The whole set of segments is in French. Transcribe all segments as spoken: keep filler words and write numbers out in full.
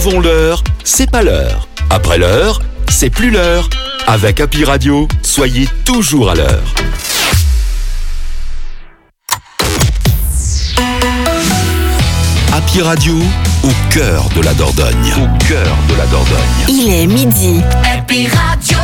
Avant l'heure, c'est pas l'heure. Après l'heure, c'est plus l'heure. Avec Happy Radio, soyez toujours à l'heure. Happy Radio, au cœur de la Dordogne. Au cœur de la Dordogne. Il est midi. Happy Radio.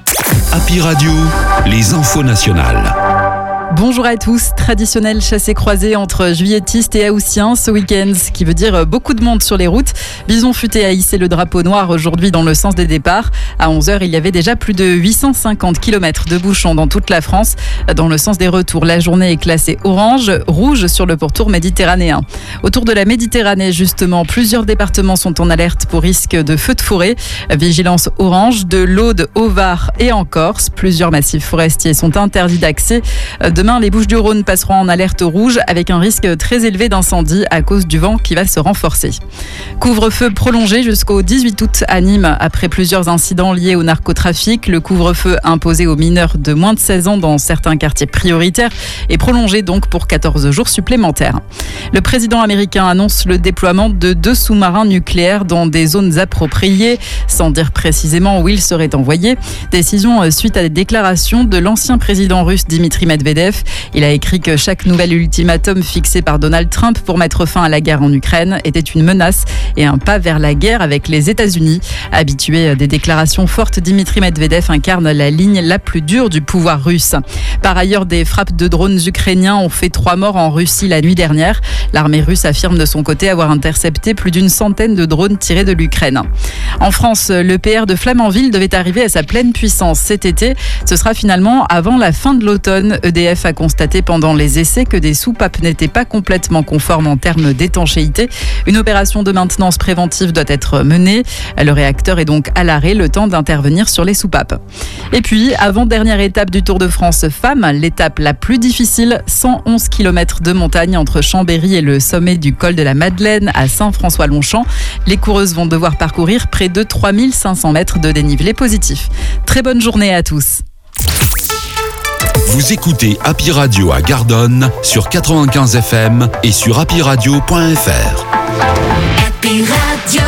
Happy Radio, les infos nationales. Bonjour à tous. Traditionnel chassé-croisé entre juilletistes et haussiens ce week-end, ce qui veut dire beaucoup de monde sur les routes. Bison Futé a hissé le drapeau noir aujourd'hui dans le sens des départs. À onze heures, il y avait déjà plus de huit cent cinquante kilomètres de bouchons dans toute la France. Dans le sens des retours, la journée est classée orange, rouge sur le pourtour méditerranéen. Autour de la Méditerranée, justement, plusieurs départements sont en alerte pour risque de feux de forêt. Vigilance orange de l'Aude au Var et en Corse. Plusieurs massifs forestiers sont interdits d'accès. Demain, les Bouches-du-Rhône passeront en alerte rouge avec un risque très élevé d'incendie à cause du vent qui va se renforcer. Couvre-feu prolongé jusqu'au dix-huit août à Nîmes après plusieurs incidents liés au narcotrafic. Le couvre-feu imposé aux mineurs de moins de seize ans dans certains quartiers prioritaires est prolongé donc pour quatorze jours supplémentaires. Le président américain annonce le déploiement de deux sous-marins nucléaires dans des zones appropriées, sans dire précisément où ils seraient envoyés. Décision suite à des déclarations de l'ancien président russe Dimitri Medvedev. Il a écrit que chaque nouvel ultimatum fixé par Donald Trump pour mettre fin à la guerre en Ukraine était une menace et un pas vers la guerre avec les États-Unis. Habitué à des déclarations fortes, Dimitri Medvedev incarne la ligne la plus dure du pouvoir russe. Par ailleurs, des frappes de drones ukrainiens ont fait trois morts en Russie la nuit dernière. L'armée russe affirme de son côté avoir intercepté plus d'une centaine de drones tirés de l'Ukraine. En France, le P R de Flamanville devait arriver à sa pleine puissance cet été. Ce sera finalement avant la fin de l'automne. E D F a constaté pendant les essais que des soupapes n'étaient pas complètement conformes en termes d'étanchéité. Une opération de maintenance préventive doit être menée. Le réacteur est donc à l'arrêt, le temps d'intervenir sur les soupapes. Et puis, avant-dernière étape du Tour de France Femmes, l'étape la plus difficile, cent onze kilomètres de montagne entre Chambéry et le sommet du col de la Madeleine à Saint-François-Longchamp. Les coureuses vont devoir parcourir près de trois mille cinq cents mètres de dénivelé positif. Très bonne journée à tous. Vous écoutez Happy Radio à Gardonne sur quatre-vingt-quinze F M et sur happy radio point f r. Happy Radio.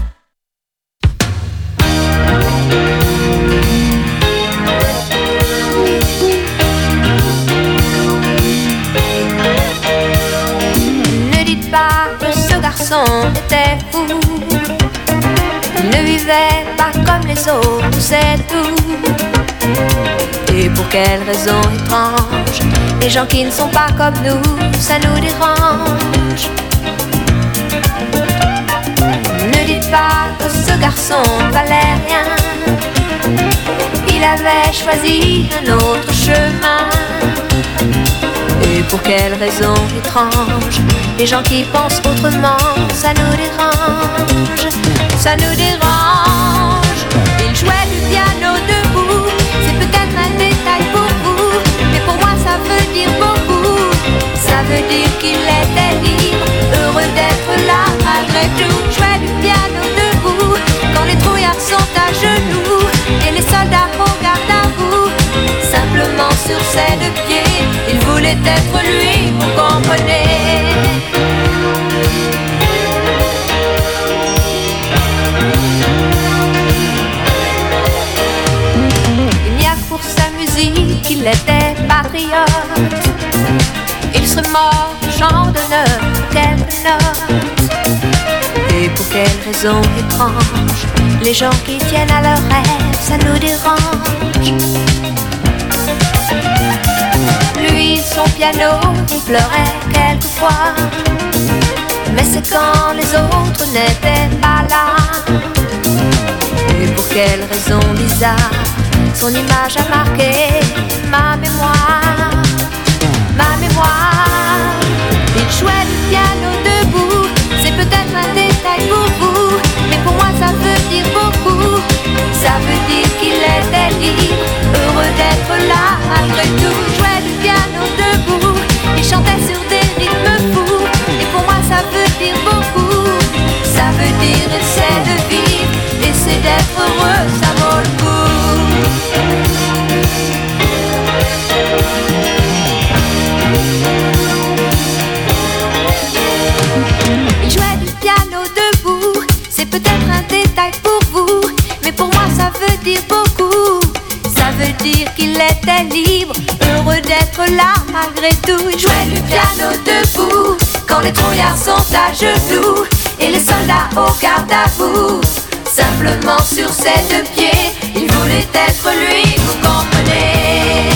Ne dites pas que ce garçon était fou. Il ne vivait pas comme les autres, c'est tout. Et pour quelle raison étrange, les gens qui ne sont pas comme nous, ça nous dérange. Ne dites pas que ce garçon valait rien. Il avait choisi un autre chemin. Et pour quelle raison étrange, les gens qui pensent autrement, ça nous dérange. Ça nous dérange. Il jouait du piano debout. C'est peut-être un détail pour vous, mais pour moi ça veut dire beaucoup. Ça veut dire qu'il était libre, heureux d'être là malgré tout. Jouait du piano debout, quand les trouillards sont à genoux et les soldats regardent à vous. Simplement sur ses deux pieds, il voulait être lui, vous comprenez. Il était patriote. Il serait mort, chant d'honneur, quelques notes. Et pour quelle raison étrange, les gens qui tiennent à leurs rêves, ça nous dérange. Lui, son piano, il pleurait quelquefois. Mais c'est quand les autres n'étaient pas là. Et pour quelle raison bizarre, son image a marqué ma mémoire, ma mémoire. Il jouait du piano debout, c'est peut-être un détail pour vous, mais pour moi ça veut dire beaucoup. Ça veut dire qu'il était libre, heureux d'être là malgré tout. Il jouait du piano debout, il chantait sur des rythmes fous, et pour moi ça veut dire beaucoup. Ça veut dire essaie de vivre, essaie d'être heureux, ça vaut le coup. Il jouait du piano debout, c'est peut-être d'être là malgré tout. Il jouait du piano debout quand les trouillards sont à genoux et les soldats au garde à vous. Simplement sur ses deux pieds, il voulait être lui, vous comprenez.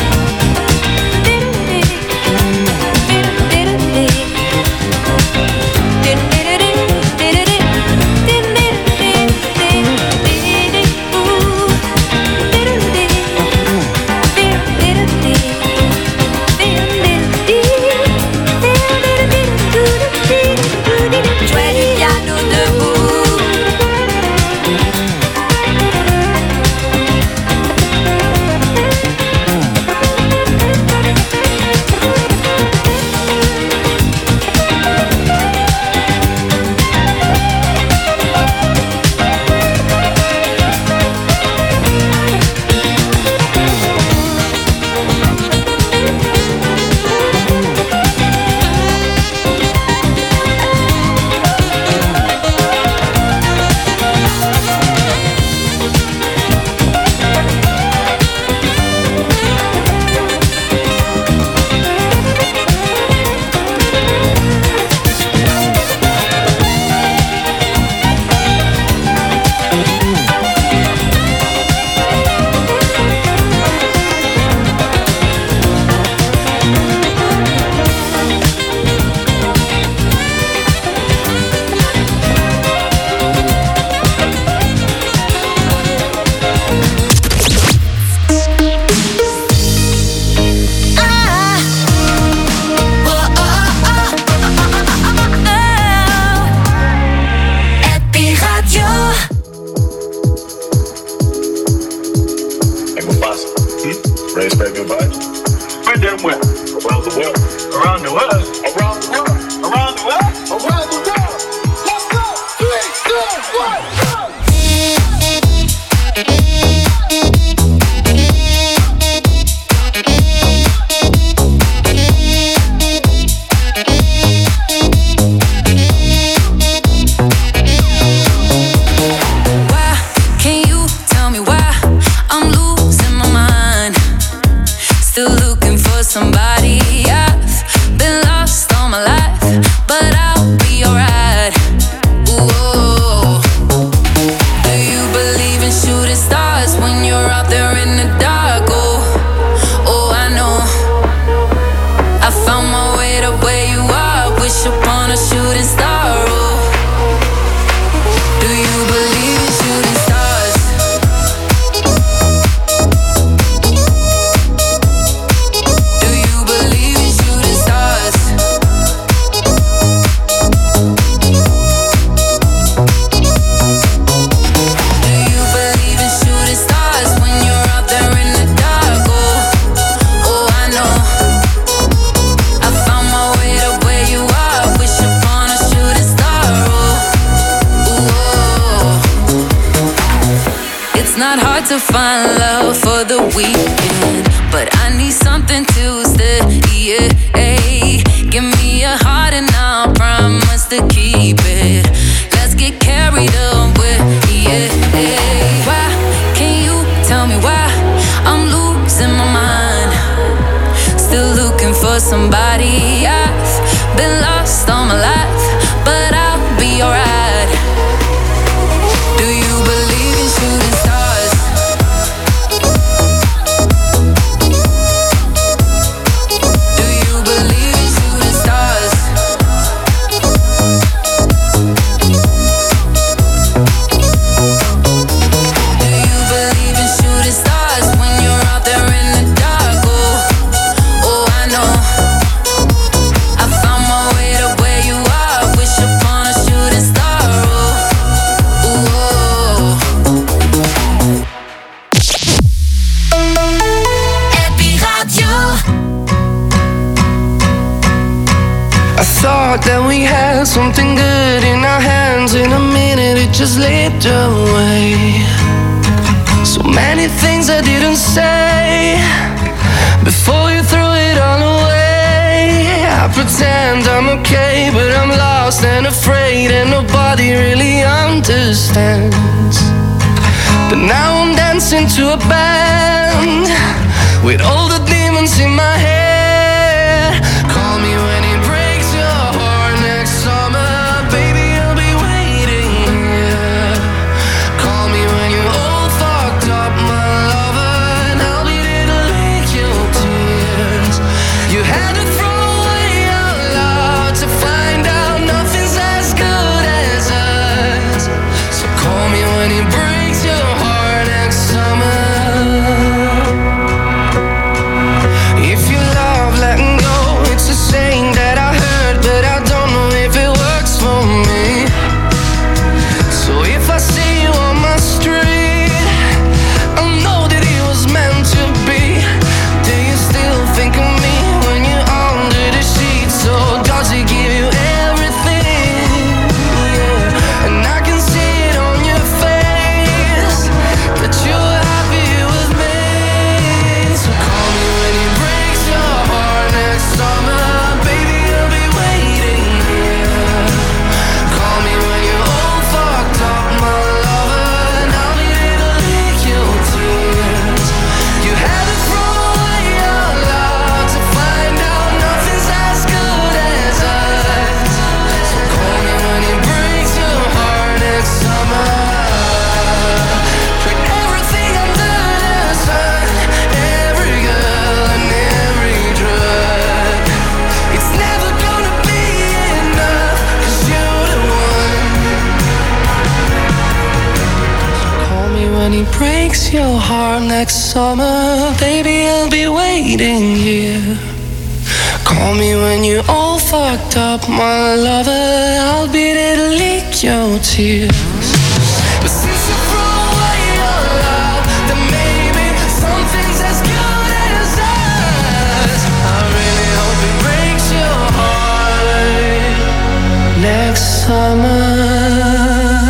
To find love for the weekend, but I need something to stay. Yeah, give me a heart and I'll promise to keep it. Let's get carried away. Yeah, why can you tell me why I'm losing my mind? Still looking for somebody. I've been lost all my life, but I'll be alright. Do you believe in shooting stars? That we had something good in our hands. In a minute it just slipped away. So many things I didn't say before you threw it all away. I pretend I'm okay, but I'm lost and afraid, and nobody really understands. But now I'm dancing to a band with all the demons in my head. your heart next summer. Baby, I'll be waiting here. Call me when you're all fucked up, my lover. I'll be there to lick your tears. But since you threw away your love, then maybe something's as good as us. I really hope it breaks your heart next summer.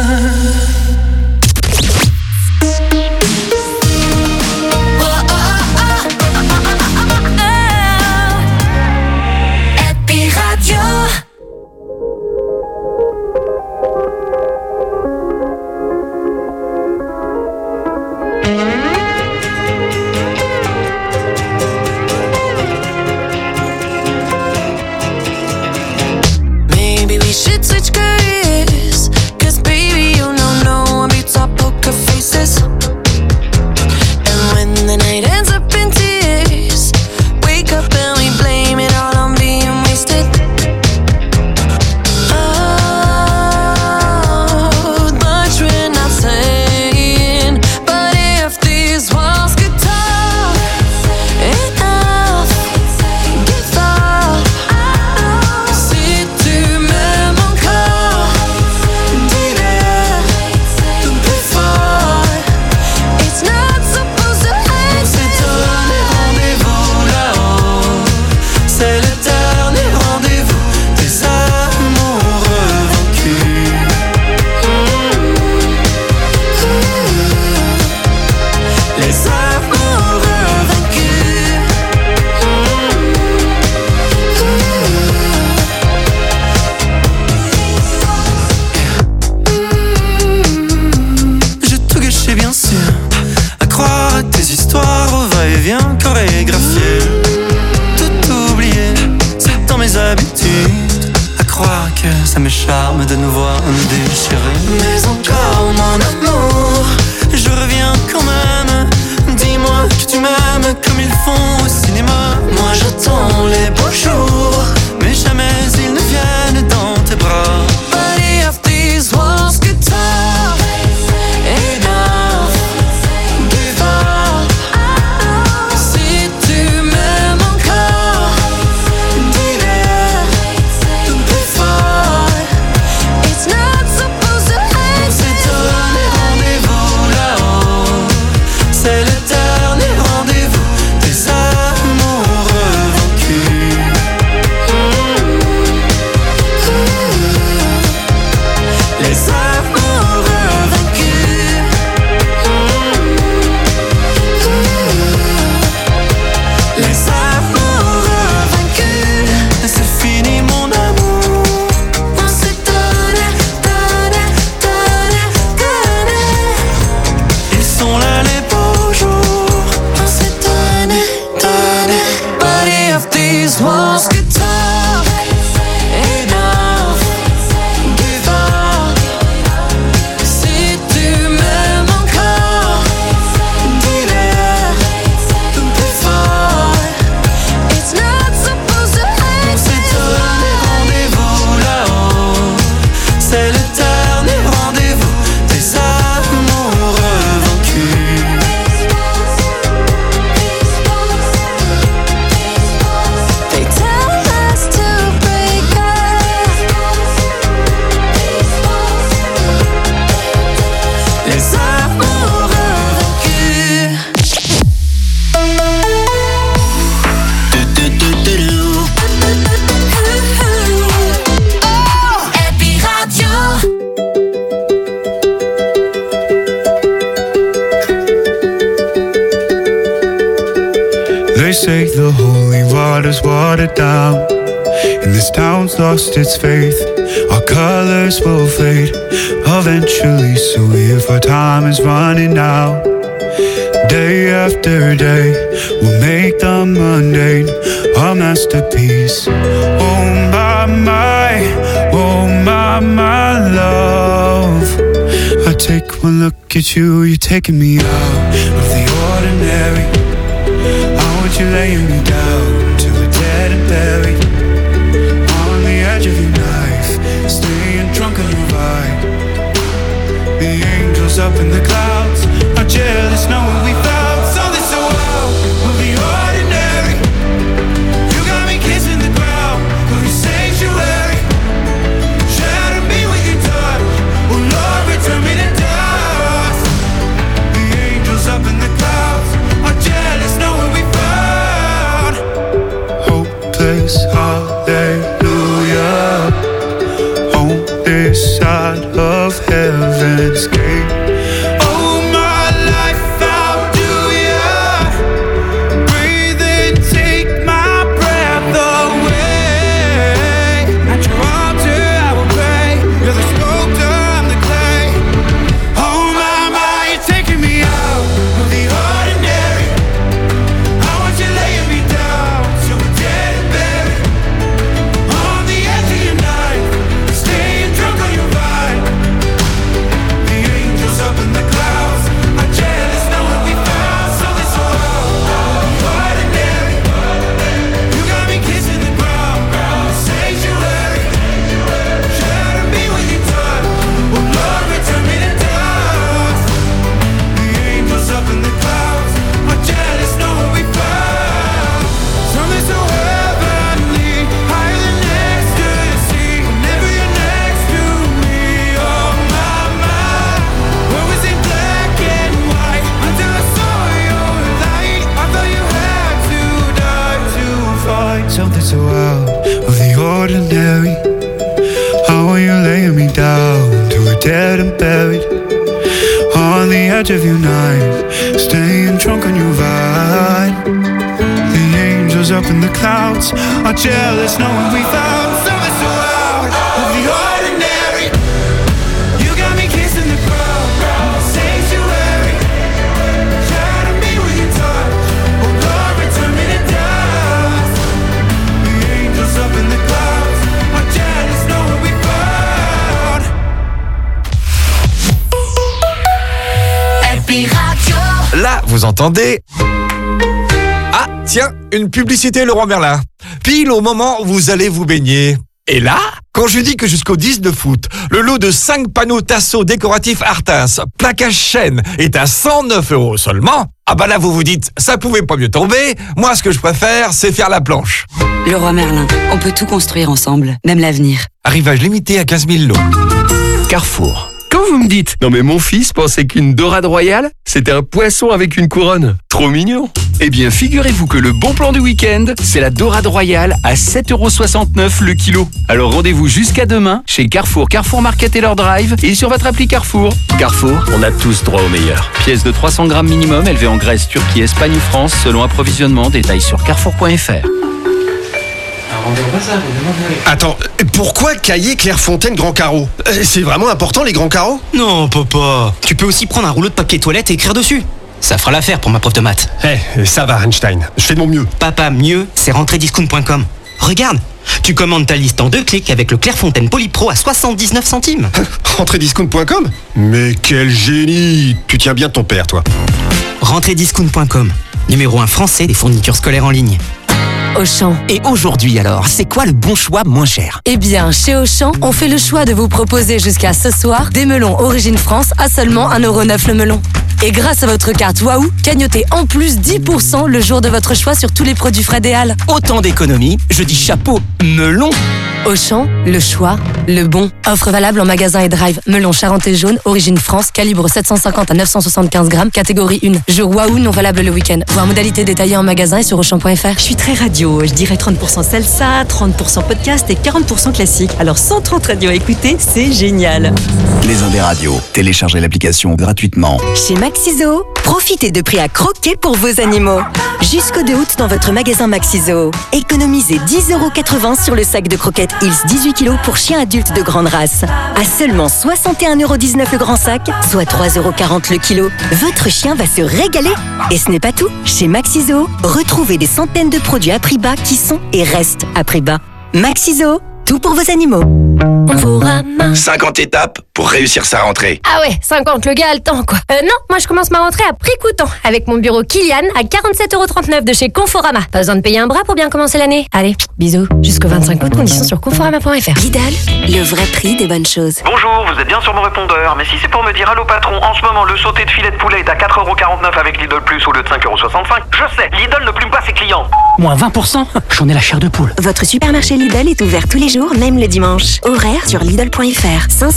say the holy water's watered down, and this town's lost its faith. Our colors will fade eventually, so if our time is running out, day after day, we'll make the mundane a masterpiece. Oh my, my, oh my, my love, I take one look at you, you're taking me out of the ordinary. I want you laying me down till we're dead and buried, on the edge of your knife, staying drunk on your vibe. The angels up in the clouds are jealous, no one says hallelujah on this side of heaven's gate. Oh, my life, how do ya breathe and take my breath away? At your altar I will pray. You're the sculptor, I'm the clay. Oh my, my, you're taking me out of the ordinary. I want you laying me down so we're dead and buried. On the edge of your knife, staying drunk on your vine. The angels up in the clouds are jealous knowing we found something so ordinary. You got me kissing the ground, sanctuary. Shatter me when you touch, oh Lord, return me to dust. The angels up in the clouds are jealous knowing we found something so heavenly, higher than ecstasy. Whenever you're next to me, oh my, my. Where was it black and white until I saw your light? I thought you had to die to find something so out of the ordinary. How are you laying me down to a dead and buried? On the edge of your knife, staying drunk on your vine. The angels up in the clouds are jealous knowing we found something so out of the ordinary. You got me kissing the ground, sanctuary. Shatter me with your touch, oh Lord, return me to dust. The angels up in the clouds are jealous knowing we found. Happy Radio. Là, vous entendez... Ah, tiens, une publicité Leroy Merlin. Pile au moment où vous allez vous baigner. Et là, quand je dis que jusqu'au dix de foot, le lot de cinq panneaux Tasso décoratifs Artins, plaquage chêne, est à cent neuf euros seulement, ah bah là vous vous dites, ça pouvait pas mieux tomber, moi ce que je préfère, c'est faire la planche. Leroy Merlin, on peut tout construire ensemble, même l'avenir. Arrivage limité à quinze mille lots. Carrefour. Quand vous me dites « Non mais mon fils pensait qu'une dorade royale, c'était un poisson avec une couronne. Trop mignon !» Eh bien, figurez-vous que le bon plan du week-end, c'est la dorade royale à sept euros soixante-neuf le kilo. Alors rendez-vous jusqu'à demain chez Carrefour, Carrefour Market et leur drive et sur votre appli Carrefour. Carrefour, on a tous droit au meilleur. Pièce de trois cents grammes minimum, élevée en Grèce, Turquie, Espagne ou France, selon approvisionnement. Détails sur carrefour point f r. Attends, pourquoi Cahiers Clairefontaine Grand Carreau? C'est vraiment important les grands carreaux? Non, papa. Tu peux aussi prendre un rouleau de papier toilette et écrire dessus. Ça fera l'affaire pour ma prof de maths. Eh, hey, ça va Einstein, je fais de mon mieux. Papa, mieux, c'est rentrée discount point com. Regarde, tu commandes ta liste en deux clics avec le Clairefontaine Polypro à soixante-dix-neuf centimes. rentrée discount point com? Mais quel génie! Tu tiens bien ton père, toi. rentrée discount point com, numéro un français des fournitures scolaires en ligne. Auchan. Et aujourd'hui alors, c'est quoi le bon choix moins cher? Eh bien, chez Auchan, on fait le choix de vous proposer jusqu'à ce soir des melons Origine France à seulement un euro neuf le melon. Et grâce à votre carte Waouh, cagnotez en plus dix pour cent le jour de votre choix sur tous les produits frais des Halles. Autant d'économies, je dis chapeau, melon. Auchan, le choix, le bon. Offre valable en magasin et drive. Melon Charentais jaune, Origine France, calibre sept cent cinquante à neuf cent soixante-quinze grammes, catégorie un. Jour Waouh, non valable le week-end. Voir modalité détaillée en magasin et sur auchan point f r. Je suis très radio, je dirais trente pour cent salsa, trente pour cent podcast et quarante pour cent classique. Alors sans trente radios à écouter, c'est génial. Les Indes radios, téléchargez l'application gratuitement. Chez Maxiso, profitez de prix à croquer pour vos animaux. Jusqu'au deux août dans votre magasin Maxiso. Économisez dix euros quatre-vingts sur le sac de croquettes Hills dix-huit kilos pour chiens adultes de grande race. À seulement soixante et un euros dix-neuf le grand sac, soit trois euros quarante le kilo. Votre chien va se régaler. Et ce n'est pas tout. Chez Maxiso, retrouvez des centaines de produits à prix bas qui sont et restent à prix bas. Maxiso, tout pour vos animaux. cinquante étapes pour réussir sa rentrée. Ah ouais, cinquante, le gars a le temps quoi. Euh non, moi je commence ma rentrée à prix coûtant avec mon bureau Kilian à quarante-sept euros trente-neuf de chez Conforama. Pas besoin de payer un bras pour bien commencer l'année. Allez, bisous. Jusqu'au vingt-cinq août, conditions sur conforama point f r. Lidl, le vrai prix des bonnes choses. Bonjour, vous êtes bien sur mon répondeur, mais si c'est pour me dire allô patron, en ce moment le sauté de filet de poulet est à quatre euros quarante-neuf avec Lidl Plus au lieu de cinq euros soixante-cinq. Je sais, Lidl ne plume pas ses clients. Moins vingt pour cent? J'en ai la chair de poule. Votre supermarché Lidl est ouvert tous les jours, même le dimanche. Horaire sur Lidl point f r. cinq cents grammes,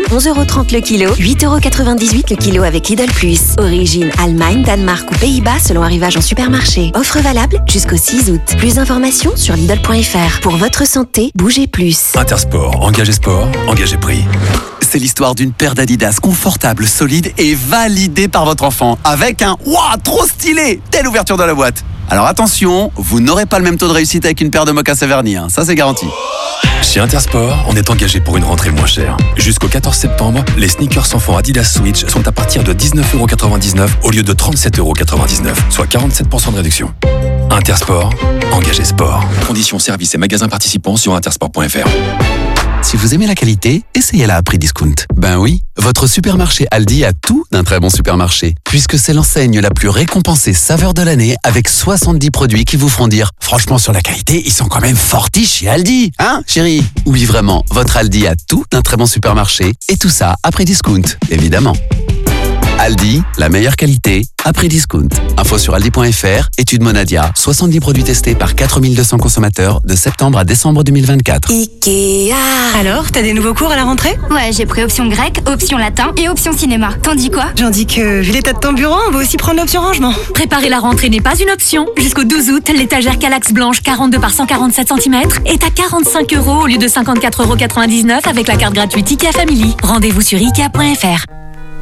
onze euros trente le kilo, huit euros quatre-vingt-dix-huit le kilo avec Lidl Plus. Origine Allemagne, Danemark ou Pays-Bas selon arrivage en supermarché. Offre valable jusqu'au six août. Plus d'informations sur Lidl point F R. Pour votre santé, bougez plus. Intersport, engagez sport, engagez prix. C'est l'histoire d'une paire d'Adidas confortable, solide et validée par votre enfant. Avec un « Waouh, trop stylé !» dès l'ouverture de la boîte. Alors attention, vous n'aurez pas le même taux de réussite avec une paire de mocassins vernis, hein. Ça c'est garanti. Chez Intersport, on est engagé pour une rentrée moins chère. Jusqu'au quatorze septembre, les sneakers enfants Adidas Switch sont à partir de dix-neuf euros quatre-vingt-dix-neuf au lieu de trente-sept euros quatre-vingt-dix-neuf, soit quarante-sept pour cent de réduction. Intersport, engagé sport. Conditions, services et magasins participants sur intersport point F R. Si vous aimez la qualité, essayez-la à prix discount. Ben oui, votre supermarché Aldi a tout d'un très bon supermarché, puisque c'est l'enseigne la plus récompensée saveur de l'année avec soixante-dix produits qui vous feront dire « Franchement, sur la qualité, ils sont quand même fortis chez Aldi, hein, chérie ?» Oui, vraiment, votre Aldi a tout d'un très bon supermarché, et tout ça à prix discount, évidemment. Aldi, la meilleure qualité, à prix discount. Info sur aldi point F R, étude Monadia, soixante-dix produits testés par quatre mille deux cents consommateurs de septembre à décembre deux mille vingt-quatre. Ikea. Alors, t'as des nouveaux cours à la rentrée? Ouais, j'ai pris option grec, option latin et option cinéma. T'en dis quoi? J'en dis que, vu l'état de ton bureau, on va aussi prendre l'option rangement. Préparer la rentrée n'est pas une option. Jusqu'au douze août, l'étagère Calax blanche quarante-deux par cent quarante-sept centimètres est à quarante-cinq euros au lieu de cinquante-quatre euros quatre-vingt-dix-neuf avec la carte gratuite Ikea Family. Rendez-vous sur ikea point F R.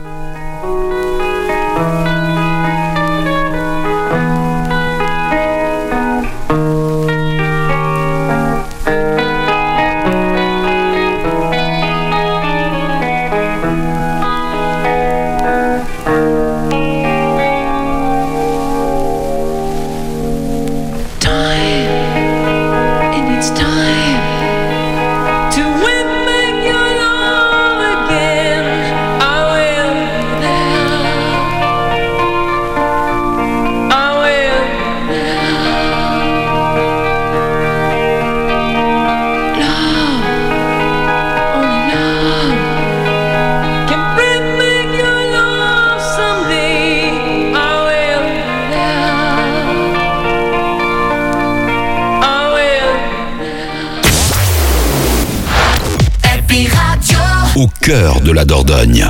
Au cœur de la Dordogne.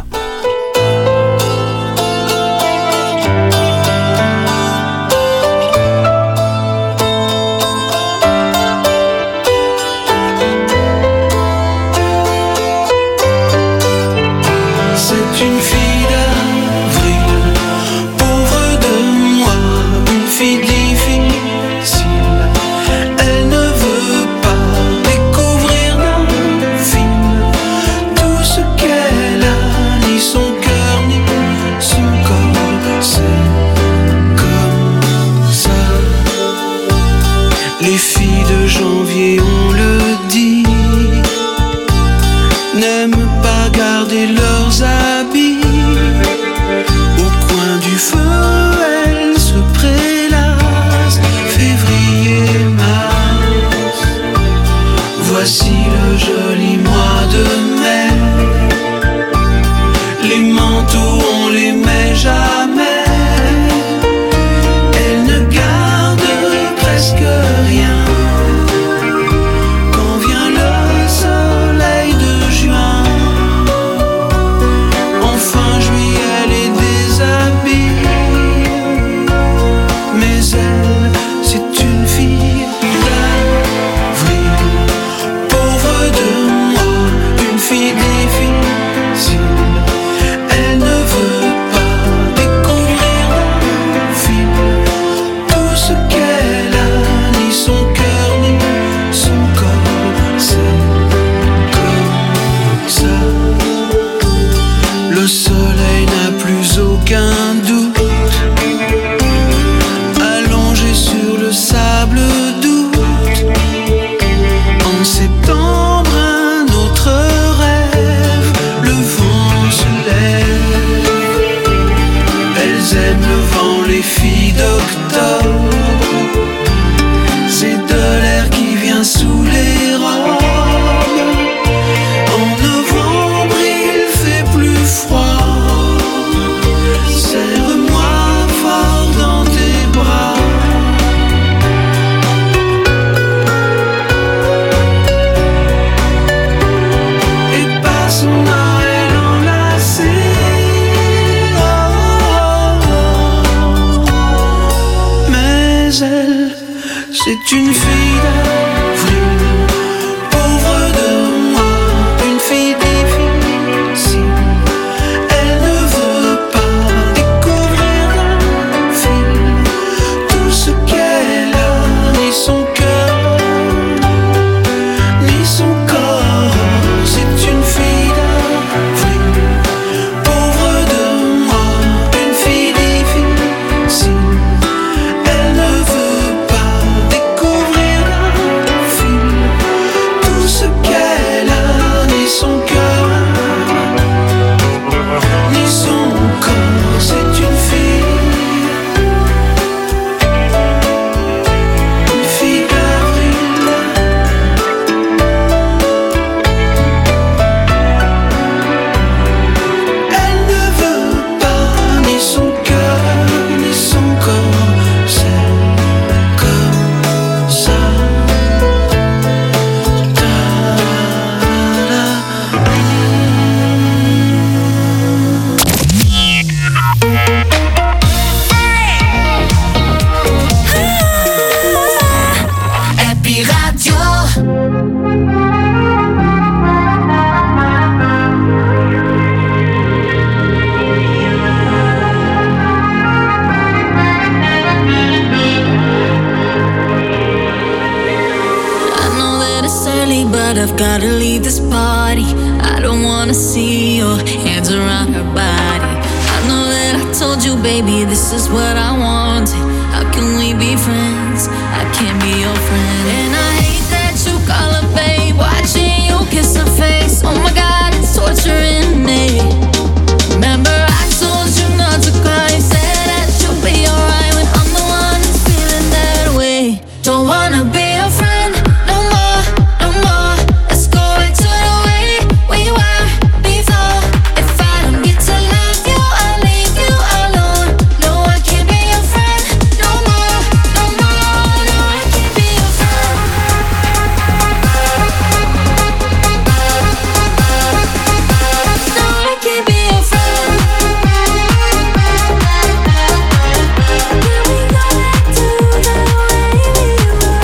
C'est une fille d'avril, pauvre de moi, une fille difficile. Elle ne veut pas découvrir d'un film tout ce qu'elle a, ni son cœur, ni son corps. C'est comme ça. Les filles de janvier, on le dit, n'aiment pas garder leurs habits. Au coin du feu, elles se prélassent. Février, mars, voici le joli mois de mai. Les manteaux, on les met jamais. Elles ne gardent presque rien. Quand vient le soleil de juin, fille d'avril, pauvre de moi, une fille difficile. Elle ne veut pas découvrir la ville, tout ce qu'elle a, ni son cœur, ni son corps. C'est une fille d'avril, pauvre de moi, une fille difficile. Elle ne veut pas découvrir la ville, tout ce qu'elle a, ni son cœur, ni son corps. C'est une fille, une fille d'avril. Elle ne veut pas ni son cœur, ni son corps. C'est comme ça. Happy Radio. I know that it's early, but I've gotta leave this party. I don't wanna see your hands around her body. I know that I told you, baby, this is what I wanted. How can we be friends? I can't be your friend. And I hate that you call her babe, watching you kiss her face. Oh my God, it's torturing me. Remember I told you not to cry, said that you'll be alright when I'm the one who's feeling that way. Don't wanna be your friend no more, no more. Let's go back to the way we were before. If I don't get to love you, I'll leave you alone. No, I can't be your friend no more, no more. No, I can't be your friend. No, I can't be your friend. Can we go back to the way we were?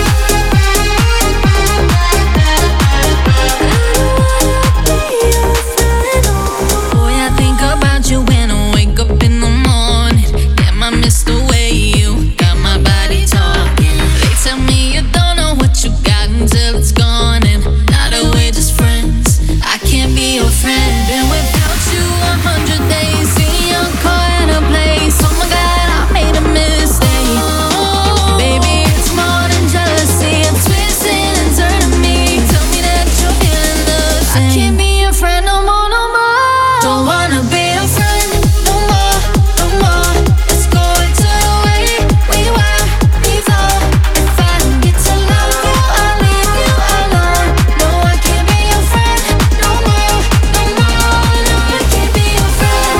Boy, I think about you when I wake up in the morning. Damn, I miss the way you got my body talking. They tell me you don't know what you got until it's gone, and now that we're just friends, I can't be your friend. And without you, a hundred days in your car and a place. Oh my God, I made a mistake. Baby, it's more than jealousy. I'm twisting and turning me. Tell me that you're feeling the same. I can't be your friend no more, no more. Don't wanna be your friend no more, no more. Let's go back to the way we were before. If I don't get to love you, I'll leave you alone. No, I can't be your friend no more, no more. No, I can't be your friend.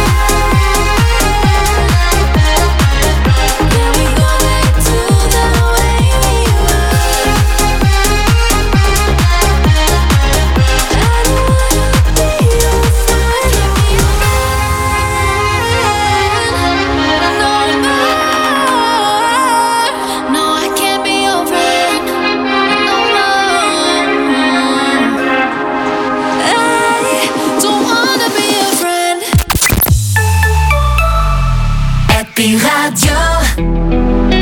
Can we go back to the way we were? No, I can't be your friend no more. I don't wanna be your friend. Happy Radio.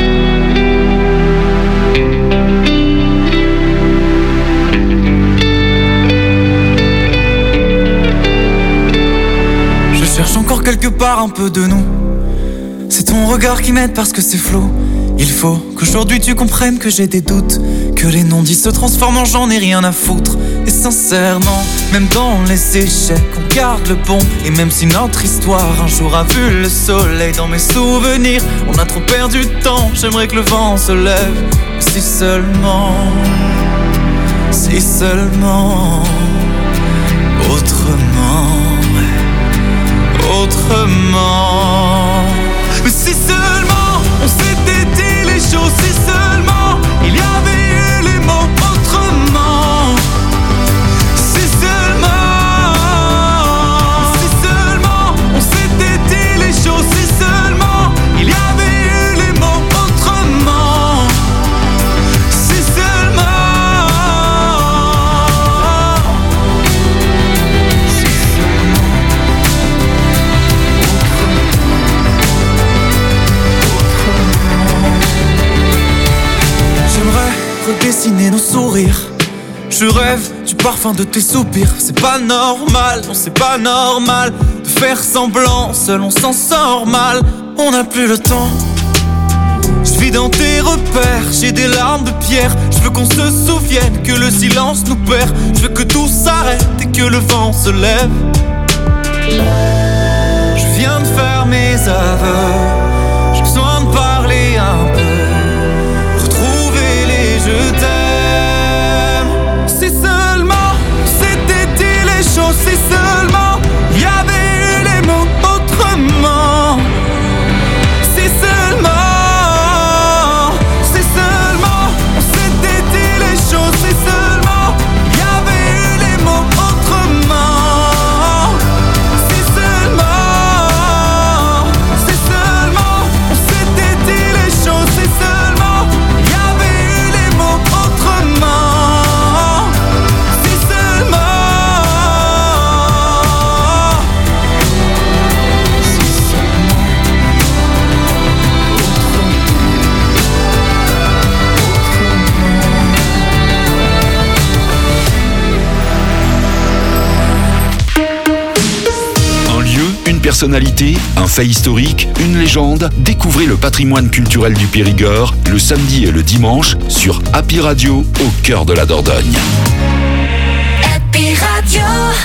Je cherche encore quelque part un peu de nous. C'est ton regard qui m'aide parce que c'est flou. Il faut qu'aujourd'hui tu comprennes que j'ai des doutes, que les non-dits se transforment en j'en ai rien à foutre. Et sincèrement, même dans les échecs, on garde le bon. Et même si notre histoire un jour a vu le soleil, dans mes souvenirs, on a trop perdu de temps. J'aimerais que le vent se lève, si seulement, si seulement, autrement, autrement. Mais si seulement on s'était dit les choses, si seulement il y avait eu les mots autrement. Si seulement, si seulement on s'était dit les choses, si seulement il y avait eu les mots autrement. Si dessiner nos sourires. Je rêve du parfum de tes soupirs. C'est pas normal, non c'est pas normal de faire semblant, seul on s'en sort mal. On n'a plus le temps. Je vis dans tes repères, j'ai des larmes de pierre. Je veux qu'on se souvienne que le silence nous perd. Je veux que tout s'arrête et que le vent se lève. Je viens de faire mes aveux. J'ai besoin de parler un peu, retrouver les je t'aime. Si seulement s'était dit les choses, si seulement il y avait eu les mots autrement. Si seulement, si seulement on s'était dit les choses, si seulement il y avait eu les mots autrement. Si seulement, si seulement on s'était dit les choses, si seulement il y avait eu les mots autrement. Si seulement, si seulement. Un lieu, une personnalité, un fait historique, une légende. Découvrez le patrimoine culturel du Périgord le samedi et le dimanche sur Happy Radio au cœur de la Dordogne. Happy Radio.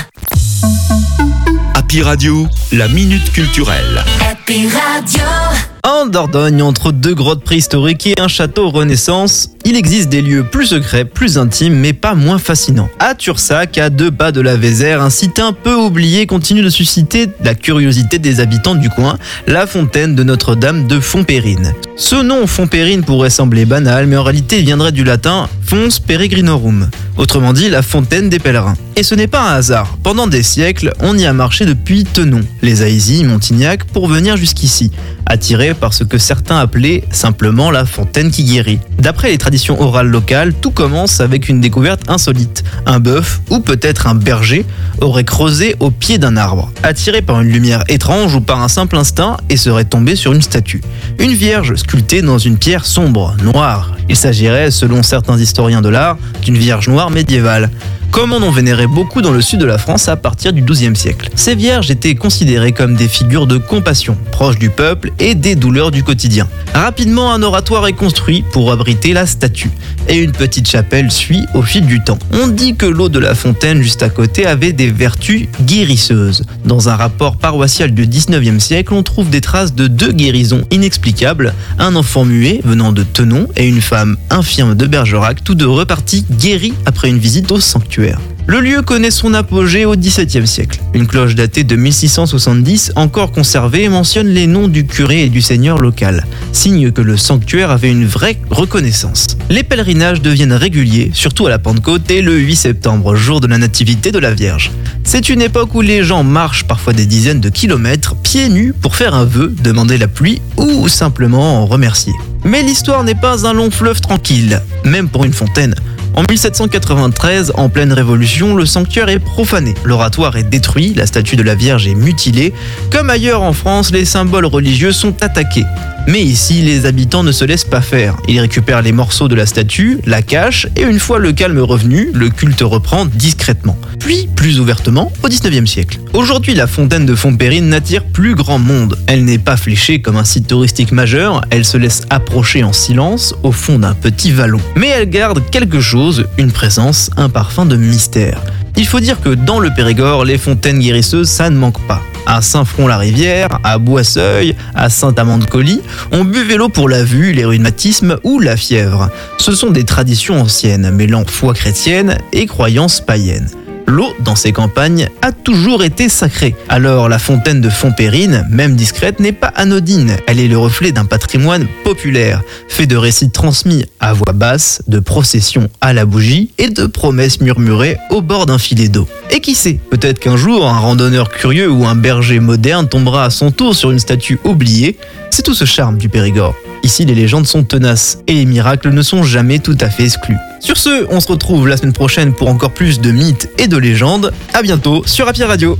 Happy Radio, la minute culturelle. Happy Radio. En Dordogne, entre deux grottes préhistoriques et un château Renaissance, il existe des lieux plus secrets, plus intimes, mais pas moins fascinants. À Tursac, à deux pas de la Vézère, un site un peu oublié continue de susciter la curiosité des habitants du coin, la fontaine de Notre-Dame de Fontpérine. Ce nom Fontpérine pourrait sembler banal, mais en réalité il viendrait du latin Fons Peregrinorum, autrement dit la fontaine des pèlerins. Et ce n'est pas un hasard. Pendant des siècles, on y a marché depuis Tenon, les Aïsy, Montignac, pour venir jusqu'ici, attirés par ce que certains appelaient simplement la fontaine qui guérit. D'après les traditions orales locales, tout commence avec une découverte insolite. Un bœuf, ou peut-être un berger, aurait creusé au pied d'un arbre, attiré par une lumière étrange ou par un simple instinct, et serait tombé sur une statue. Une vierge sculptée dans une pierre sombre, noire. Il s'agirait, selon certains historiens de l'art, d'une vierge noire médiévale, comme on en vénérait beaucoup dans le sud de la France à partir du douzième siècle. Ces vierges étaient considérées comme des figures de compassion, proches du peuple et des douleurs du quotidien. Rapidement, un oratoire est construit pour abriter la statue, et une petite chapelle suit au fil du temps. On dit que l'eau de la fontaine juste à côté avait des vertus guérisseuses. Dans un rapport paroissial du dix-neuvième siècle, on trouve des traces de deux guérisons inexplicables, un enfant muet venant de Tenon et une femme infirme de Bergerac, tous deux repartis guéris après une visite au sanctuaire. Le lieu connaît son apogée au dix-septième siècle. Une cloche datée de mille six cent soixante-dix, encore conservée, mentionne les noms du curé et du seigneur local, signe que le sanctuaire avait une vraie reconnaissance. Les pèlerinages deviennent réguliers, surtout à la Pentecôte et le huit septembre, jour de la nativité de la Vierge. C'est une époque où les gens marchent parfois des dizaines de kilomètres, pieds nus, pour faire un vœu, demander la pluie ou simplement en remercier. Mais l'histoire n'est pas un long fleuve tranquille, même pour une fontaine. En mille sept cent quatre-vingt-treize, en pleine révolution, le sanctuaire est profané. L'oratoire est détruit, la statue de la Vierge est mutilée. Comme ailleurs en France, les symboles religieux sont attaqués. Mais ici, les habitants ne se laissent pas faire. Ils récupèrent les morceaux de la statue, la cachent, et une fois le calme revenu, le culte reprend discrètement. Puis, plus ouvertement, au dix-neuvième siècle. Aujourd'hui, la fontaine de Fontpérine n'attire plus grand monde. Elle n'est pas fléchée comme un site touristique majeur, elle se laisse approcher en silence au fond d'un petit vallon. Mais elle garde quelque chose, une présence, un parfum de mystère. Il faut dire que dans le Périgord, les fontaines guérisseuses, ça ne manque pas. À Saint-Front-la-Rivière, à Boisseuil, à Saint-Amand-de-Coly, on buvait l'eau pour la vue, les rhumatismes ou la fièvre. Ce sont des traditions anciennes, mêlant foi chrétienne et croyances païennes. L'eau, dans ces campagnes, a toujours été sacrée. Alors la fontaine de Fontpérine, même discrète, n'est pas anodine. Elle est le reflet d'un patrimoine populaire, fait de récits transmis à voix basse, de processions à la bougie et de promesses murmurées au bord d'un filet d'eau. Et qui sait, peut-être qu'un jour, un randonneur curieux ou un berger moderne tombera à son tour sur une statue oubliée. C'est tout ce charme du Périgord. Ici, les légendes sont tenaces et les miracles ne sont jamais tout à fait exclus. Sur ce, on se retrouve la semaine prochaine pour encore plus de mythes et de légendes. À bientôt sur Happy Radio.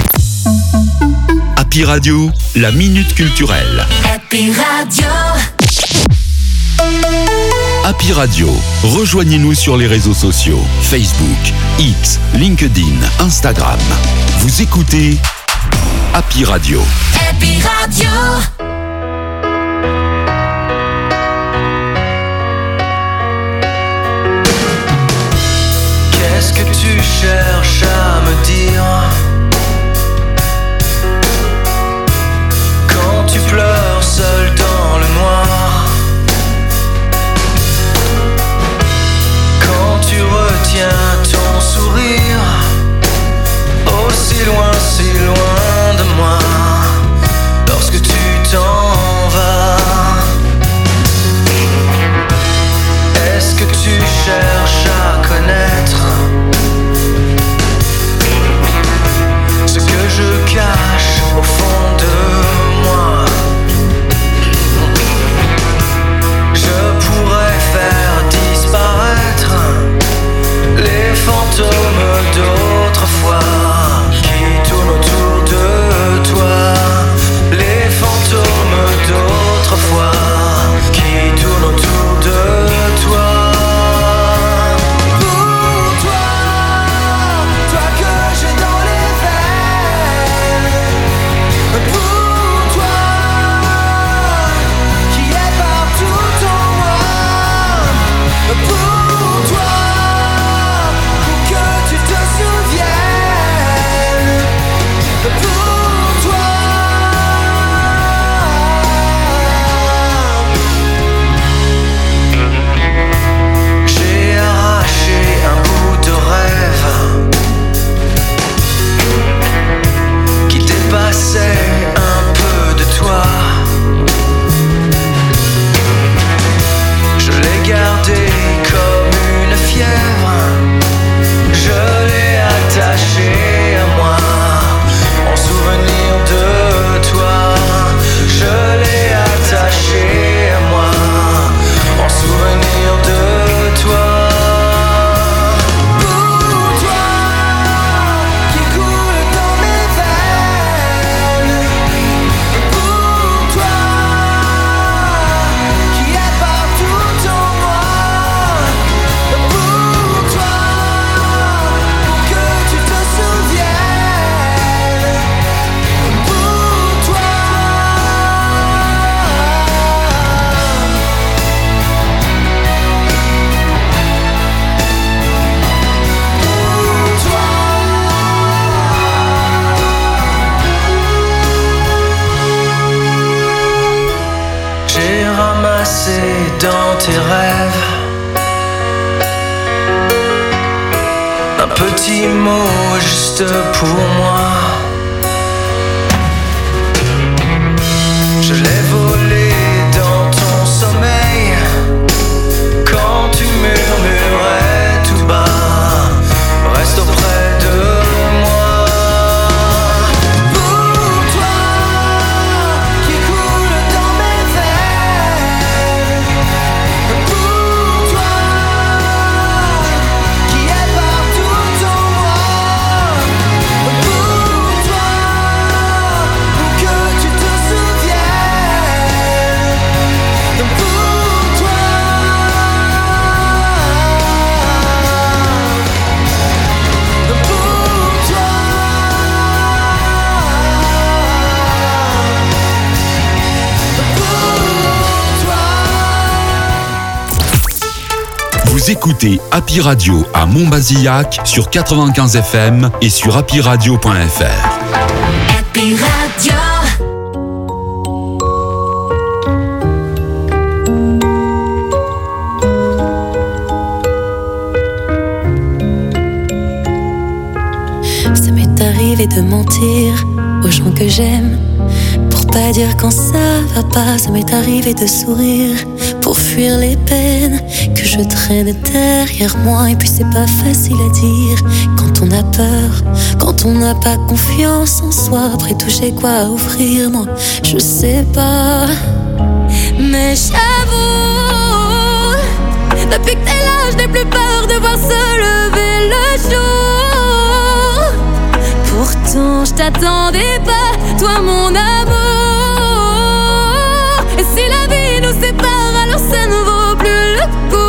Happy Radio, la minute culturelle. Happy Radio. Happy Radio. Rejoignez-nous sur les réseaux sociaux, Facebook, X, LinkedIn, Instagram. Vous écoutez Happy Radio. Happy Radio. Qu'est-ce que tu cherches à me dire quand tu pleures seul dans le noir, quand tu retiens ton sourire aussi loin, si loin de moi, lorsque tu t'en vas? Est-ce que tu cherches à connaître ce que je cache au fond de moi? Je pourrais faire disparaître les fantômes d'autrefois qui tournent autour de toi, les fantômes d'autrefois qui tournent autour de toi. Un peu de toi, je l'ai gardé comme une fièvre, je l'ai attaché à moi, en souvenir de toi, je l'ai attaché à moi, en souvenir de toi. Dans tes rêves, un petit mot juste pour moi. Je l'ai volé dans ton sommeil quand tu murmurais tout bas, reste auprès de moi. Vous écoutez Happy Radio à Montbazillac sur quatre-vingt-quinze F M et sur happy radio point f r. Happy Radio. Ça m'est arrivé de mentir aux gens que j'aime pour pas dire quand ça va pas. Ça m'est arrivé de sourire pour fuir les peines que je traîne derrière moi. Et puis c'est pas facile à dire quand on a peur, quand on n'a pas confiance en soi. Après tout j'ai quoi à offrir, moi je sais pas. Mais j'avoue, depuis que t'es là je n'ai plus peur de voir se lever le jour. Pourtant je t'attendais pas, toi mon amour. Et si la vie nous sépare, alors ça ne vaut plus le coup.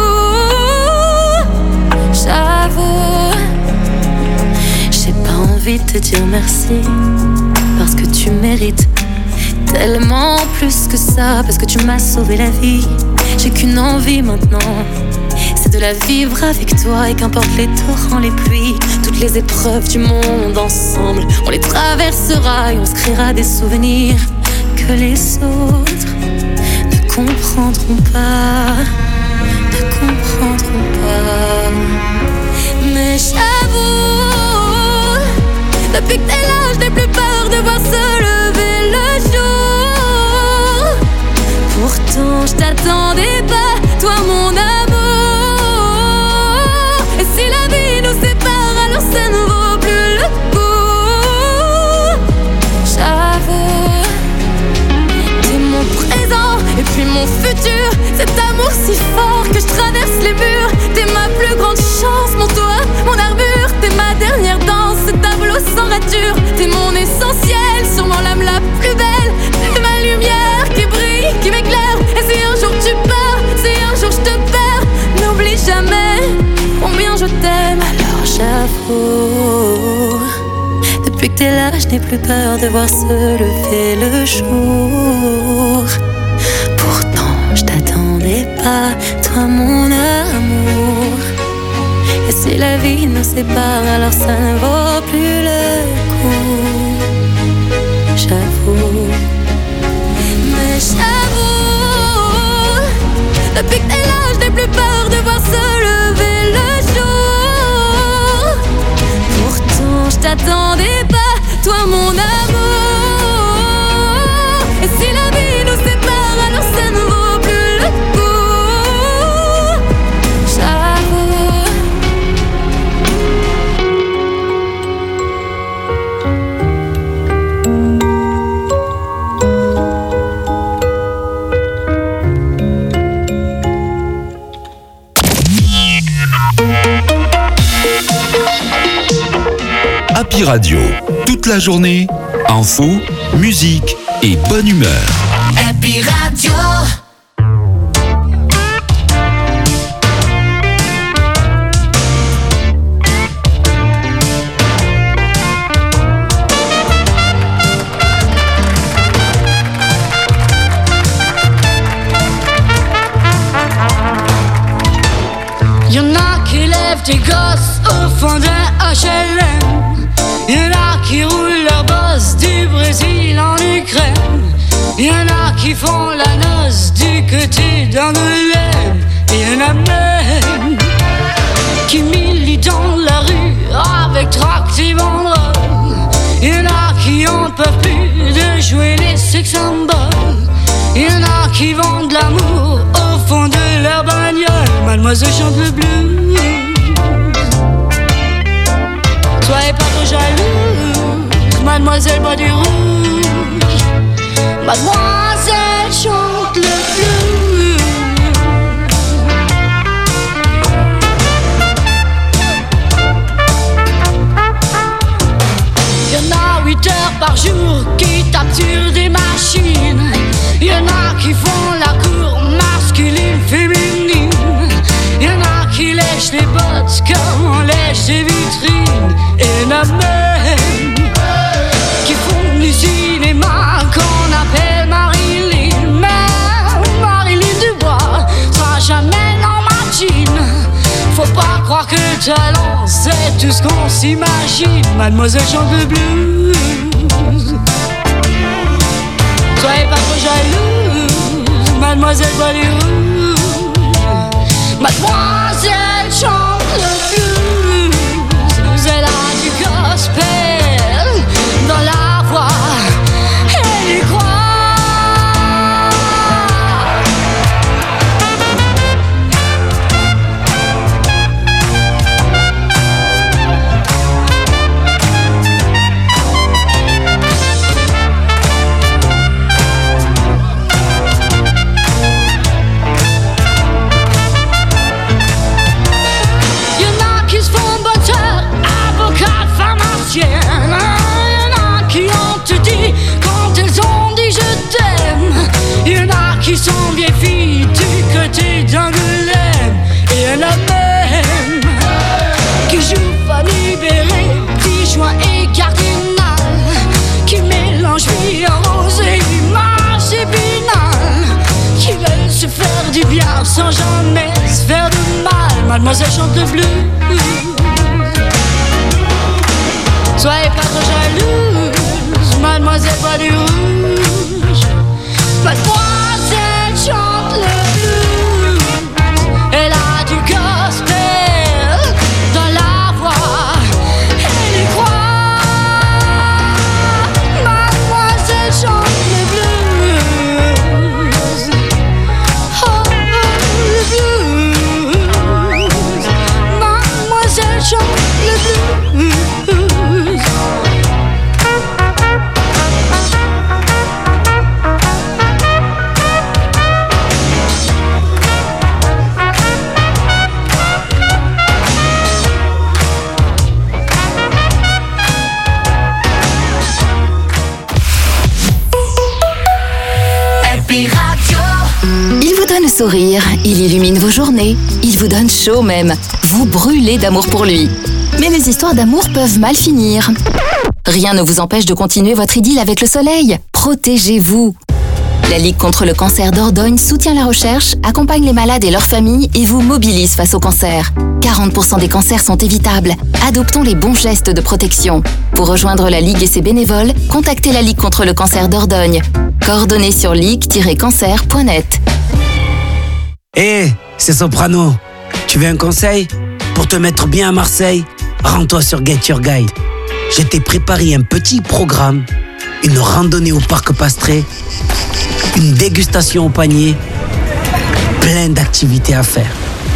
envie de te dire merci, parce que tu mérites tellement plus que ça, parce que tu m'as sauvé la vie. J'ai qu'une envie maintenant, c'est de la vivre avec toi. Et qu'importe les torrents, les pluies, toutes les épreuves du monde ensemble, on les traversera et on se créera des souvenirs que les autres ne comprendront pas, ne comprendront pas. Mais j'avoue, depuis que t'es là, je n'ai plus peur de voir se lever le jour. Pourtant je t'attendais pas, toi mon amour. Et si la vie nous sépare, alors ça ne vaut plus le coup. J'avoue, t'es mon présent et puis mon futur. Cet amour si fort que je traverse les murs. T'es ma plus grande chance, mon toit, mon armure. T'es ma dernière danse, ce tableau sans rature. T'es mon essentiel, sûrement l'âme la plus belle. T'es ma lumière qui brille, qui m'éclaire. Et si un jour tu pars, si un jour je te perds, n'oublie jamais combien je t'aime. Alors j'avoue, depuis que t'es là, je n'ai plus peur de voir se lever le jour. Pourtant je t'attendais pas, toi mon amour. Et si la vie nous sépare, alors ça ne vaut plus le coup. J'avoue, mais j'avoue, depuis que t'es là, je n'ai plus peur de voir se lever le jour. Pourtant je t'attendais pas, toi mon amour. Et si la vie nous sépare, alors ça ne vaut plus le coup. J'avoue. Happy Radio, toute la journée, info, musique et bonne humeur. Happy Radio. Y'en a qui lèvent des gosses au fond d'un H L M. Y'en a qui roulent leur boss du Brésil en Ukraine. Y'en a qui font la noce du côté d'Angoulême. Y'en a même qui militent dans la rue avec tract et banderoles. Y'en a qui en peuvent plus de jouer les sex symboles. Y'en a qui vendent l'amour au fond de leur bagnole. Mademoiselle chante le blues. Soyez pas trop jalouse, mademoiselle boit du rouge. Mademoiselle chante le blues. Y'en a huit heures par jour qui tapent sur des machines. Y'en a qui font la cour masculine, féminine. Y'en a qui lèchent les bottes comme on lèche les vitrines. Et y'en a même qui font du cinéma qu'on appelle Marilyn. Mais Marilyn Dubois sera jamais dans ma jean. Faut pas croire que le talent c'est tout ce qu'on s'imagine. Mademoiselle chante le blues. Soyez pas trop jalouse, mademoiselle boit du rouge. Mademoiselle chante le blues. Elle a du gospel dans la voix. Elle y croit. mademoiselle chante le blues. Soyez pas trop jalouse, mademoiselle boit du rouge. Mademoiselle chante le blues. Elle a du gospel dans la voix. Elle y croit. Mademoiselle chante le blues. Oh, le blues. Mademoiselle chante le blues. Il vous donne le sourire, il illumine vos journées, il vous donne chaud même. Vous brûlez d'amour pour lui. Mais les histoires d'amour peuvent mal finir. Rien ne vous empêche de continuer votre idylle avec le soleil. Protégez-vous. La Ligue contre le cancer Dordogne soutient la recherche, accompagne les malades et leurs familles et vous mobilise face au cancer. quarante pour cent des cancers sont évitables. Adoptons les bons gestes de protection. Pour rejoindre la Ligue et ses bénévoles, contactez la Ligue contre le cancer Dordogne. Coordonnées sur ligue tiret cancer point net. Hé, hey, c'est Soprano. Tu veux un conseil? Pour te mettre bien à Marseille, rends-toi sur Get Your Guide. Je t'ai préparé un petit programme, une randonnée au parc Pastré, une dégustation au panier, plein d'activités à faire.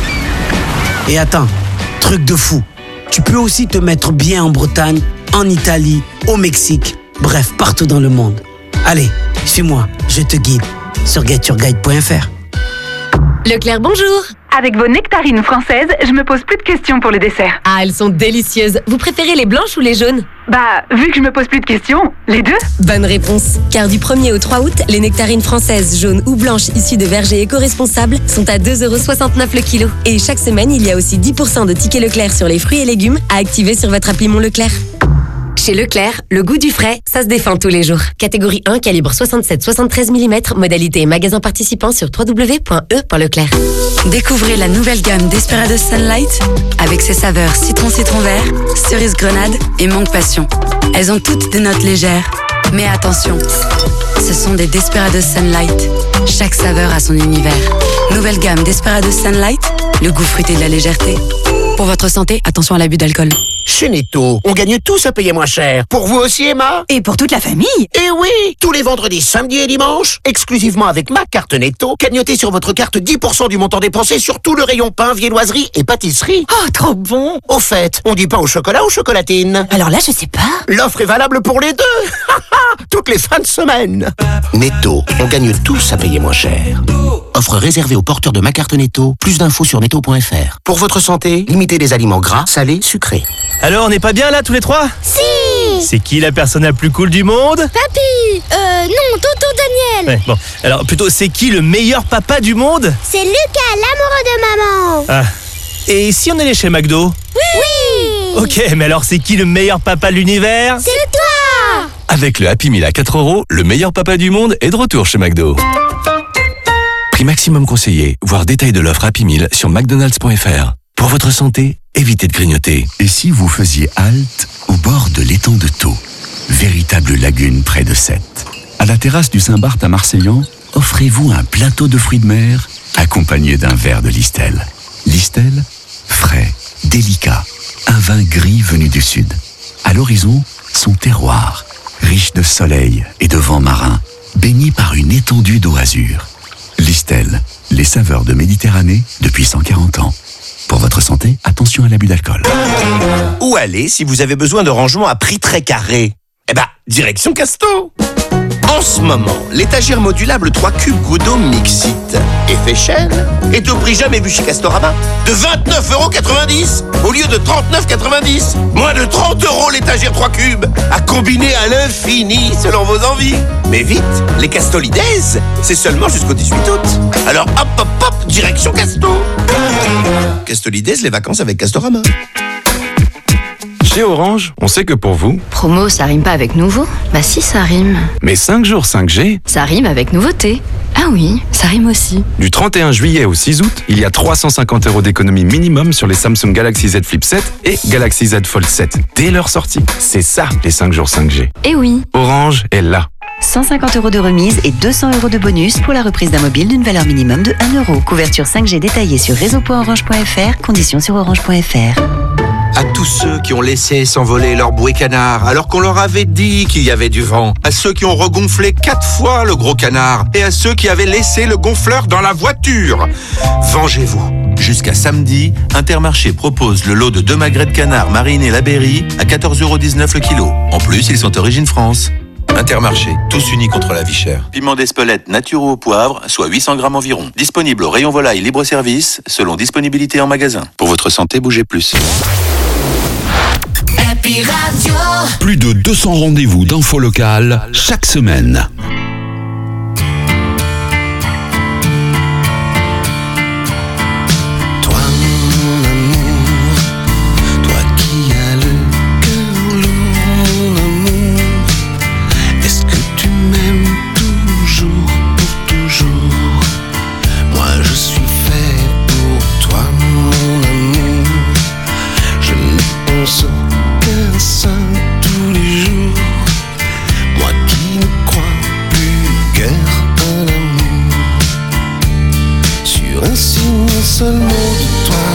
Et attends, truc de fou, tu peux aussi te mettre bien en Bretagne, en Italie, au Mexique, bref, partout dans le monde. Allez, suis-moi, je te guide sur get your guide point f r. Leclerc, bonjour. Avec vos nectarines françaises, je me pose plus de questions pour le dessert. Ah, elles sont délicieuses. Vous préférez les blanches ou les jaunes? Bah, vu que je me pose plus de questions, les deux. Bonne réponse. Car du premier au trois août, les nectarines françaises, jaunes ou blanches issues de vergers éco-responsables sont à deux euros soixante-neuf le kilo. Et chaque semaine, il y a aussi dix pour cent de tickets Leclerc sur les fruits et légumes à activer sur votre appli Mon Leclerc. Chez Leclerc, le goût du frais, ça se défend tous les jours. Catégorie un, calibre soixante-sept soixante-treize millimètres, modalité et magasin participant sur w w w point e point leclerc. Découvrez la nouvelle gamme Desperados Sunlight avec ses saveurs citron-citron vert, cerise grenade et mangue passion. Elles ont toutes des notes légères, mais attention, ce sont des Desperados Sunlight. Chaque saveur a son univers. Nouvelle gamme Desperados Sunlight, le goût fruité de la légèreté. Pour votre santé, attention à l'abus d'alcool. Chez Netto, on gagne tous à payer moins cher. Pour vous aussi, Emma? Et pour toute la famille? Eh oui! Tous les vendredis, samedis et dimanches, exclusivement avec ma carte Netto, cagnotez sur votre carte dix pour cent du montant dépensé sur tout le rayon pain, viennoiserie et pâtisserie. Oh, trop bon! Au fait, on dit pain au chocolat ou chocolatine? Alors là, je sais pas. L'offre est valable pour les deux! Toutes les fins de semaine! Netto, on gagne tous à payer moins cher. Offre réservée aux porteurs de ma carte Netto. Plus d'infos sur netto point f r. Pour votre santé, limitez les aliments gras, salés, sucrés. Alors, on n'est pas bien là tous les trois? Si! C'est qui la personne la plus cool du monde? Papy! Euh, non, tonton Daniel! Ouais, bon, alors plutôt, c'est qui le meilleur papa du monde? C'est Lucas, l'amoureux de maman! Ah, et si on allait chez McDo? Oui! Ok, mais alors c'est qui le meilleur papa de l'univers? C'est toi! Avec le Happy Meal à quatre euros, le meilleur papa du monde est de retour chez McDo. Prix maximum conseillé, voire détail de l'offre Happy Meal sur mcdonalds point f r. Pour votre santé, évitez de grignoter. Et si vous faisiez halte au bord de l'étang de Thau, véritable lagune près de Sète? À la terrasse du Saint-Barth à Marseillan, offrez-vous un plateau de fruits de mer accompagné d'un verre de Listel. Listel, frais, délicat, un vin gris venu du sud. À l'horizon, son terroir, riche de soleil et de vent marin, baigné par une étendue d'eau azur. Listel, les saveurs de Méditerranée depuis cent quarante ans. Pour votre santé, attention à l'abus d'alcool. Où aller si vous avez besoin de rangement à prix très carré? Eh ben, direction Casto. En ce moment, l'étagère modulable trois cubes Godot Mixit, effet chaîne, est au prix jamais vu chez Castorama de vingt-neuf euros quatre-vingt-dix au lieu de trente-neuf euros quatre-vingt-dix. Moins de trente euros l'étagère trois cubes, à combiner à l'infini selon vos envies. Mais vite, les Castolides, c'est seulement jusqu'au dix-huit août. Alors hop hop hop, direction Casto. Castolides, les vacances avec Castorama. Chez Orange, on sait que pour vous... Promo, ça rime pas avec nouveau? Bah si, ça rime. Mais cinq jours cinq G... Ça rime avec nouveauté. Ah oui, ça rime aussi. Du trente et un juillet au six août, il y a trois cent cinquante euros d'économie minimum sur les Samsung Galaxy Z Flip sept et Galaxy Z Fold sept. Dès leur sortie. C'est ça, les cinq jours cinq G. Eh oui. Orange est là. cent cinquante euros de remise et deux cents euros de bonus pour la reprise d'un mobile d'une valeur minimum de un euro. Couverture cinq G détaillée sur réseau point orange point f r. Conditions sur orange point f r. À tous ceux qui ont laissé s'envoler leur bouée canard alors qu'on leur avait dit qu'il y avait du vent. À ceux qui ont regonflé quatre fois le gros canard. Et à ceux qui avaient laissé le gonfleur dans la voiture. Vengez-vous. Jusqu'à samedi, Intermarché propose le lot de deux magrets de canard marinés Labéry à quatorze euros dix-neuf le kilo. En plus, ils sont origine France. Intermarché, tous unis contre la vie chère. Piment d'Espelette nature au poivre, soit huit cents grammes environ. Disponible au rayon volaille libre-service, selon disponibilité en magasin. Pour votre santé, bougez plus. Happy Radio. Plus de deux cents rendez-vous d'infos locales chaque semaine. Toi mon amour, toi qui as le cœur lourd, mon amour, est-ce que tu m'aimes toujours, pour toujours? Moi je suis fait pour toi mon amour, je ne pense qu'à ça tous les jours. Moi qui ne crois plus guère à l'amour, sur un signe seulement de toi,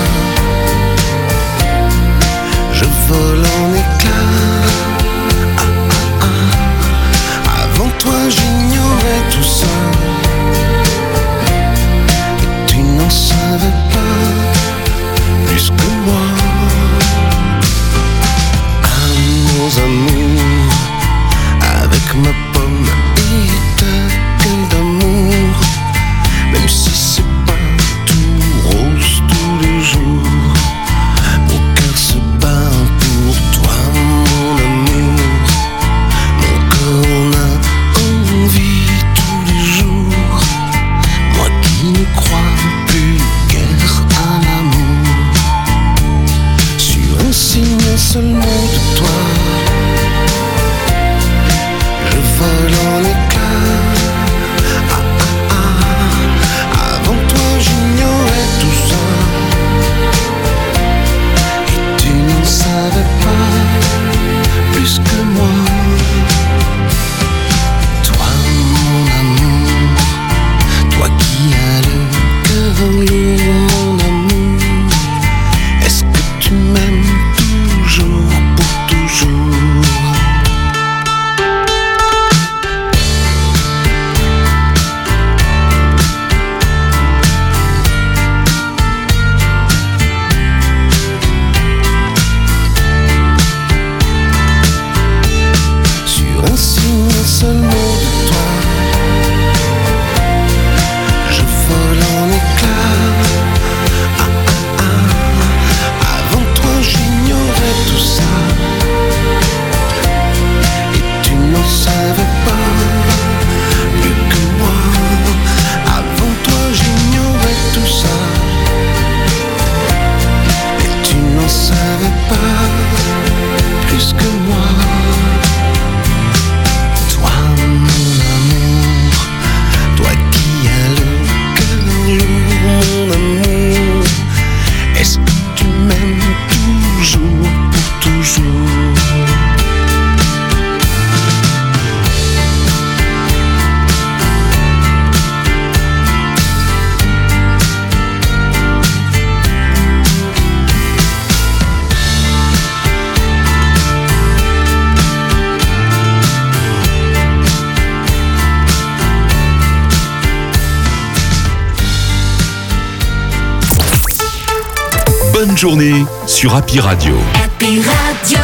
je vole en éclats. Ah, ah, ah. Avant toi j'ignorais tout ça, et tu n'en savais pas plus que moi. Amours, amours, avec ma pomme et ta gueule d'amour, même si c'est pas tout rose tous les jours, mon cœur se bat pour toi mon amour, mon corps en a envie tous les jours, moi qui ne crois plus guère à l'amour, sur un signe seulement de toi, je vole en éclats. Ah, ah, ah. Avant toi j'ignorais tout ça, et tu n'en savais pas plus que moi. Toi mon amour, toi qui as le cœur lourd, mon amour, est-ce que tu m'aimes toujours, pour toujours? Sur un signe seulement de toi, je vole en éclats. Ah, ah, ah. Avant toi j'ignorais tout ça, et tu n'en savais pas plus que moi. Avant toi j'ignorais tout ça, et tu n'en savais pas plus que moi. Toi mon amour, toi qui as le cœur lourd, mon amour, est-ce que tu m'aimes toujours, pour toujours? Bonne journée sur Happy Radio. Happy Radio.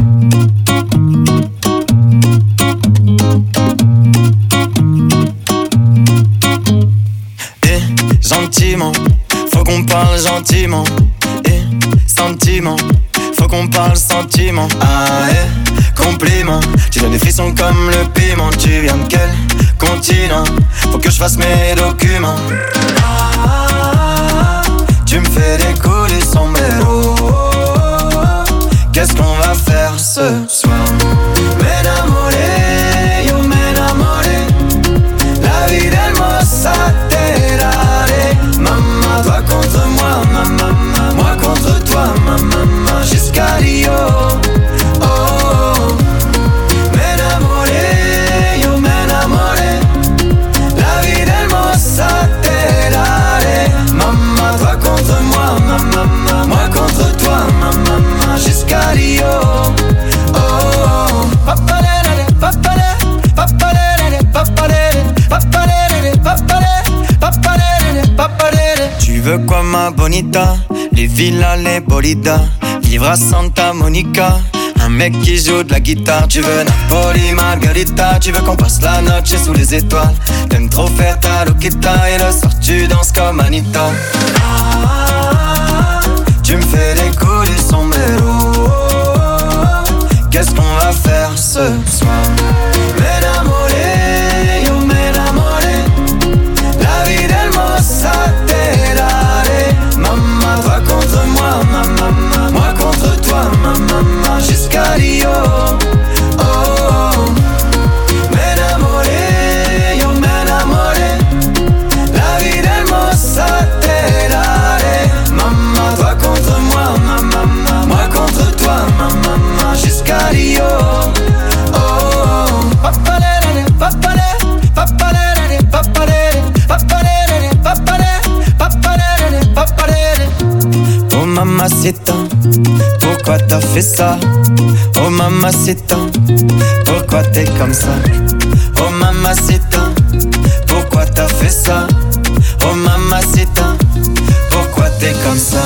Eh, gentiment, faut qu'on parle gentiment. Eh, sentiment, faut qu'on parle sentiment. Ah, eh, compliment, tu donnes des frissons comme le piment. Tu viens de quel continent? Faut que je fasse mes documents. Tu me fais décoller son mélo. Qu'est-ce qu'on va faire? veux quoi ma bonita? Les villas, les bolidas, vivre à Santa Monica. Un mec qui joue de la guitare. Tu veux Napoli, Margarita. Tu veux qu'on passe la noche sous les étoiles. T'aimes trop faire ta loquita. Et le soir tu danses comme Anita. Ah, tu me fais des coups du sombrero. Qu'est-ce qu'on va faire ce soir? M'enamoré, yo m'enamoré. La vie del mozzarella. Maman, toi contre moi, maman, moi contre toi, maman, jusqu'à Rio. Oh, oh. M'enamoré, yo m'enamoré. La vie del mozzarella. Maman, toi contre moi, maman, moi contre toi, maman, jusqu'à Rio. Oh, oh. Papalere, papalere, papalere, papalere, papalere, papalere, papalere, papalere. Oh mamacita, pourquoi t'as fait ça? Oh mamacita, pourquoi t'es comme ça? Oh mamacita, pourquoi t'as fait ça? Oh mamacita, pourquoi t'es comme ça?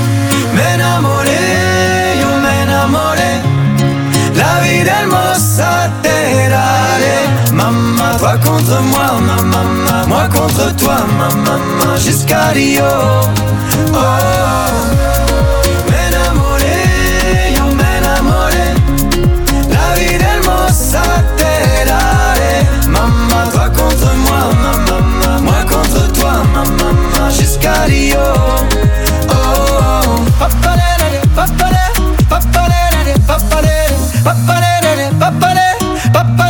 M'enamoré, yo m'enamoré. La vie del mozzarella. Maman, toi contre moi, maman, moi contre toi, maman, jusqu'à Rio. Oh, oh. M'enamoré, yo m'enamoré. La vie del mozzarella. Maman, toi contre moi, maman, moi contre toi, maman, jusqu'à Rio. Oh, oh. Papalere, papalere, papalere, papalere, papalere, papalere, papalere.